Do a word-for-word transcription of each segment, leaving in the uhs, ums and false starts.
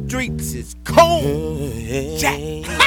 streets is cold. Jack.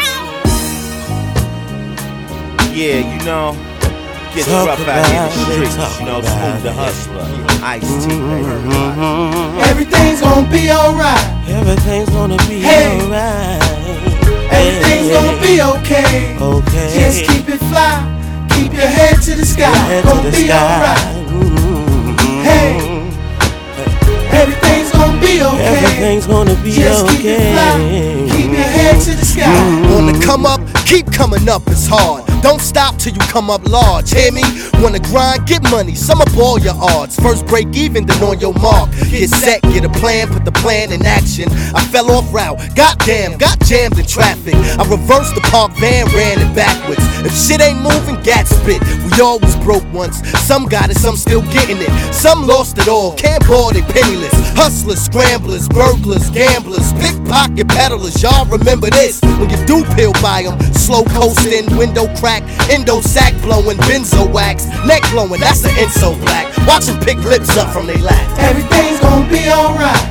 Yeah, you know, gets rough out here in the streets. You know, Smooth the Hustler, Ice-T, baby. Everything's gonna be alright. Everything's gonna be Hey. alright. Everything's gonna be okay. Okay. Just keep it fly. Keep your head to the sky. Head to Gonna the be sky. alright. Mm-hmm. Hey. Everything's gonna be okay. Everything's gonna be Just okay. keep it fly. Keep your head to the sky. Mm-hmm. Wanna come up? Keep coming up, it's hard. Don't stop till you come up large, hear me? Wanna grind, get money, sum up all your odds. First break even, then on your mark. Get set, get a plan, put the plan in action. I fell off route, goddamn, got jammed in traffic. I reversed the park van, ran it backwards. If shit ain't moving, gat spit. We all was broke once, some got it, some still getting it. Some lost it all, can't board it, penniless. Hustlers, scramblers, burglars, gamblers, pickpocket peddlers. Y'all remember this, when you do peel by them. Slow coasting, window crack, endo sack blowing, benzo wax, neck blowing, that's the Enso black. Watch them pick lips up from they lap. Everything's gonna be alright.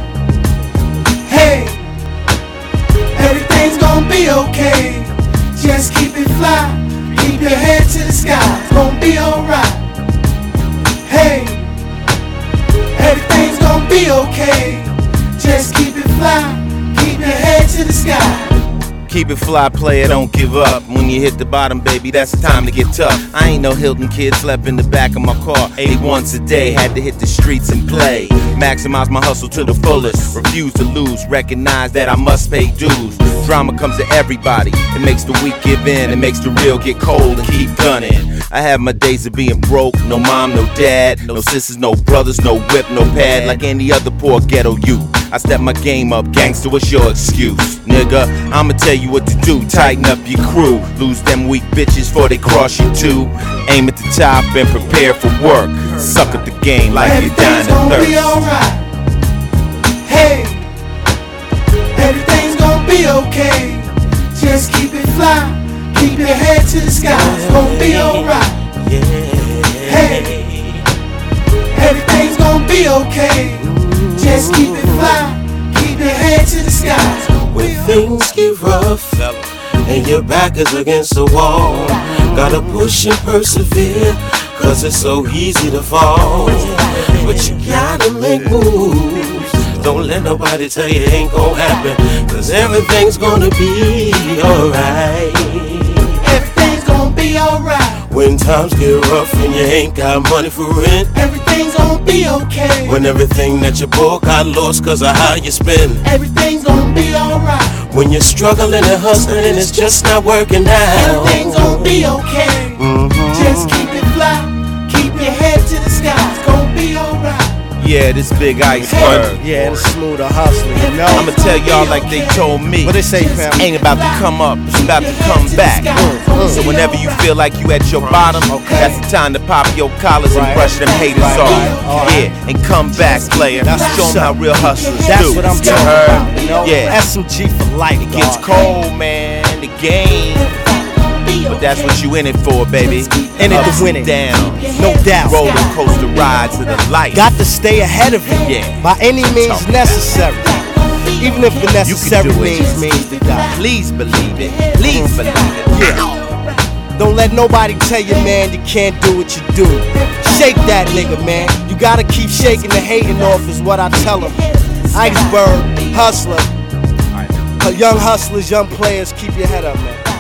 Hey. Everything's gonna be okay. Just keep it fly. Keep your head to the sky. It's gonna be alright. Hey. Everything's gonna be okay. Just keep it fly. Keep your head to the sky. Keep it fly, player, don't give up. When you hit the bottom, baby, that's the time to get tough. I ain't no Hilton kid, slept in the back of my car eight once a day, had to hit the streets and play. Maximize my hustle to the fullest, refuse to lose, recognize that I must pay dues. Drama comes to everybody, it makes the weak give in, it makes the real get cold and keep gunning. I have my days of being broke, no mom, no dad, no sisters, no brothers, no whip, no pad, like any other poor ghetto youth. I step my game up, gangster, what's your excuse? Nigga, I'ma tell you what to do, tighten up your crew. Lose them weak bitches before they cross you too. Aim at the top and prepare for work. Suck at the game like you're dying Everything's of gonna be thirst. alright. Hey. Everything's gonna be okay. Just keep it fly. Keep your head to the sky. It's gonna be alright. Hey. Everything's gonna be okay. Just keep it fly. Keep your head to the sky. When things get rough and your back is against the wall, gotta push and persevere, cause it's so easy to fall. But you gotta make moves. Don't let nobody tell you it ain't gon' happen, cause everything's gonna be alright. Everything's gonna be alright. When times get rough and you ain't got money for rent, Everything's gonna be okay. when everything that you bought got lost cause of how you spend, Everything's gonna be alright. when you're struggling and hustling and it's just not working out, Everything's gonna be okay. Just keep it fly. Keep your head to the sky. It's gonna be alright. Yeah, this big iceberg. Yeah, it's Smooth the Hustler, you know? I'ma tell y'all like they told me. What they say, fam? Ain't about to come up, it's about to come back. So whenever you feel like you at your bottom, that's the time to pop your collars and Right. brush them haters Right, off. right. All right. Yeah, and come back, player. That's Show what's them how up. real hustlers That's do. what I'm You talking heard? about, you know? Yeah. S M G for life, It gets dog. cold, man, the game. But that's what you in it for, baby. In it to Ups win and it. downs. No doubt. Roller coaster ride to the light. Got to stay ahead of it, Yeah. by any means Talk about necessary. Even if the You necessary can do it. means means to die. Please believe it. Please believe it. Yeah. Don't let nobody tell you, man, you can't do what you do. Shake that nigga, man. You gotta keep shaking the hating off is what I tell them. Iceberg, hustler. Young hustlers, young players, keep your head up, man.